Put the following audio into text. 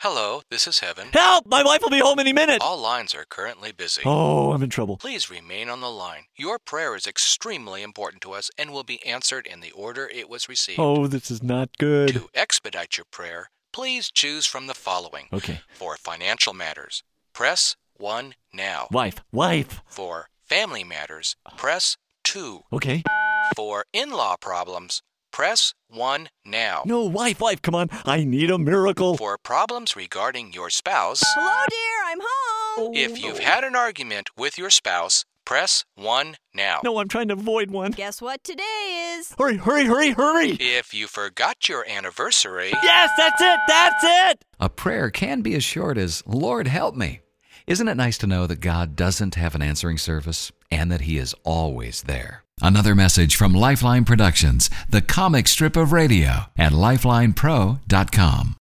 Hello, this is Heaven. Help! My wife will be home any minute. All lines are currently busy. Oh, I'm in trouble. Please remain on the line. Your prayer is extremely important to us and will be answered in the order it was received. Oh, this is not good. To expedite your prayer, please choose from the following. Okay. For financial matters, press 1 now. Wife. For family matters, press 2. Okay. For in-law problems, press 1 now. No, wife, come on. I need a miracle. For problems regarding your spouse, Hello, dear, I'm home. if you've had an argument with your spouse, press 1 now. No, I'm trying to avoid one. Guess what today is? Hurry. If you forgot your anniversary, Yes, that's it. A prayer can be as short as, Lord, help me. Isn't it nice to know that God doesn't have an answering service and that He is always there? Another message from Lifeline Productions, the comic strip of radio, at lifelinepro.com.